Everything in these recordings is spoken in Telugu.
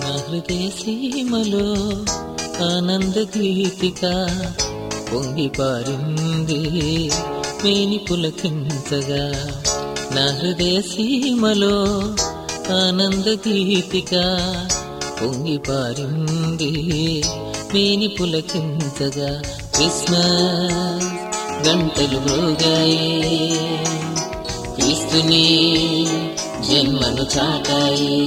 నా హృదయ సీమలో ఆనంద గీతిక పొంగి పారింది మేని పులకించగా. నా హృదయ సీమలో ఆనంద గీతిక పొంగి పారింది మేని పులకించగా. క్రిస్మస్ గంటలు మ్రోగాయి, క్రీస్తుని జన్మను చాటాయి.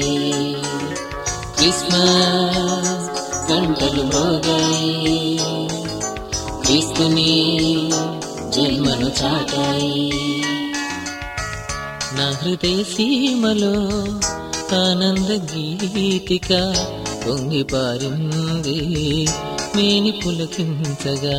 క్రిస్మస్ గంటలు మ్రోగాయి, క్రీస్తుని జన్మను చాటాయి. నా హృదయ సీమలో ఆనంద గీతిక పొంగి పారింది మేని పులకించగా.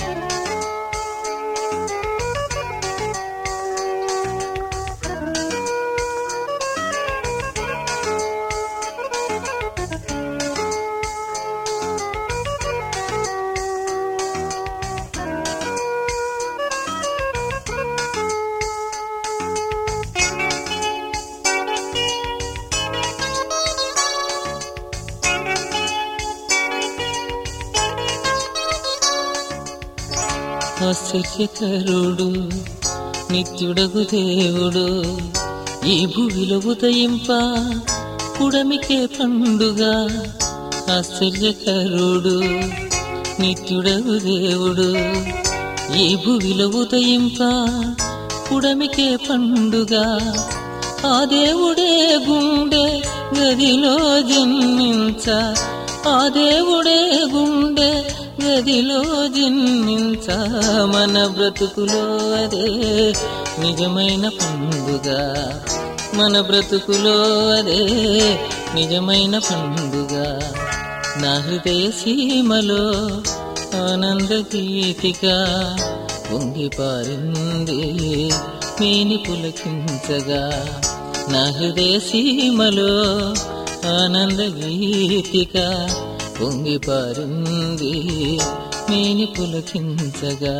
ఆశ్చర్యకరుడు నిత్యుడగు దేవుడు ఈ భూమిలో ఉదయింప పుడమికే పండుగ. ఆశ్చర్యకరుడు నిత్యుడగు దేవుడు ఈ భూమిలో ఉదయింప పుడమికే పండుగ. ఆ దేవుడే గుండె గదిలో జన్మించ, ఆ దేవుడే గుండె గదిలో జన్మించ. మన బ్రతుకులో అదే నిజమైన పండుగ, మన బ్రతుకులో అదే నిజమైన పండుగ. నా హృదయ సీమలో ఆనంద గీతిక పొంగి పారింది మేని పులకించగా. నా హృదయ సీమలో ఆనంద గీతిక పొంగి పారింది మేని పులకించగా.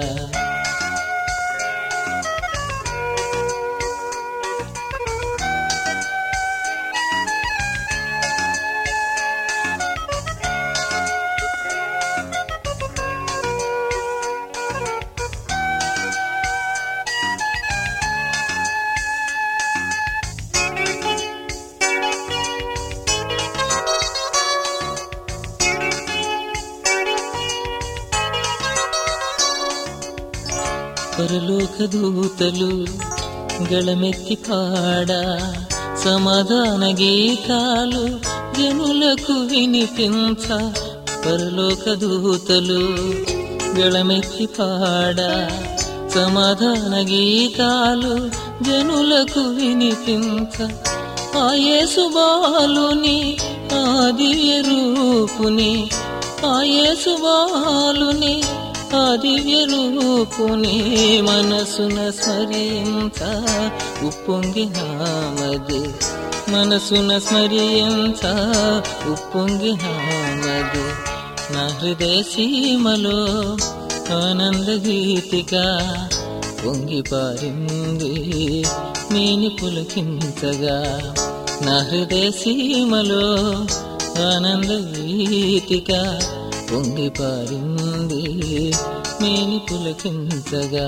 పరలోక దూతలు గళమెత్తి పాడా సమాధాన గీతాలు జనులకు వినిపించ. పరలోక దూతలు గళమెత్తి పాడా సమాధాన గీతాలు జనులకు వినిపించ. ఆ యేసు బాలుని ఆ దివ్య రూపుని, ఆ యేసు బాలుని ఆ దివ్య రూపుని మనసున స్మరించ ఉప్పొంగినామది, మనసున స్మరించ ఉప్పొంగినామది. నా హృదయ సీమలో ఆనంద గీతిక పొంగి పారింది మేని పులకించగా. నా హృదయ సీమలో ఆనంద గీతిక పొంగి పారింది మేని పులకించగా.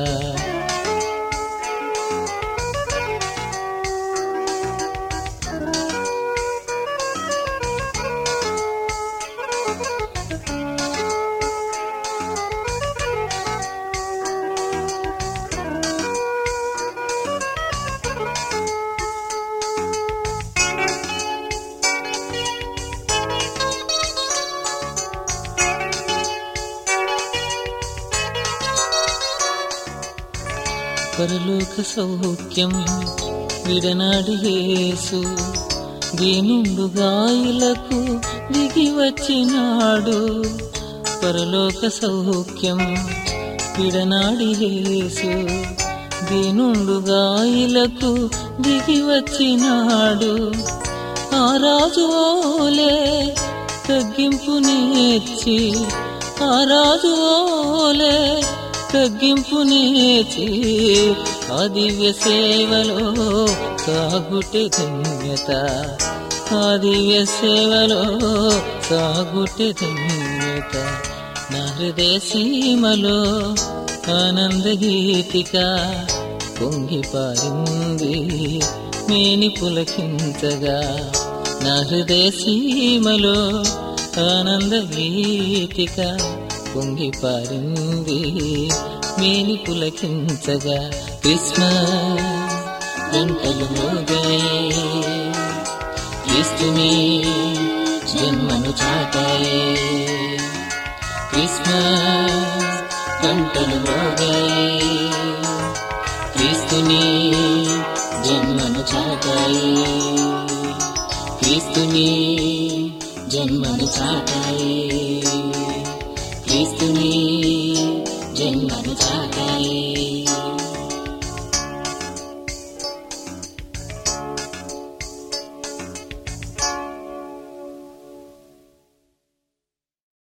పరలోక సౌఖ్యం విడనాడి యేసు దీనుండు గాయలకు దిగి వచ్చినాడు. పరలోక సౌఖ్యం విడనాడి యేసు దీనుండు గాయలకు దిగి వచ్చినాడు. ఆ రాజు ఓలే తగ్గింపు నేర్చి, ఆ రాజు ఓలే తగ్గింపు నేర్చి ఆ దివ్య సేవలో సాగుటే ధన్యత, ఆ దివ్య సేవలో సాగుటే ధన్యత నా హృదయ సీమలో ఆనంద గీతిక పొంగి పారింది మేని పులకించగా నా హృదయ సీమలో ఆనంద గీతిక పొంగి పారింది మేని పులకించగా క్రిస్మస్ గంటలు మోగాయి క్రీస్తుని జన్మను చాటాయి క్రిస్మస్ గంటలు మోగాయి క్రీస్తుని జన్మను చాటాయి క్రీస్తుని జన్మను చాటాయి క్రీస్తుని జన్మను చాటాయి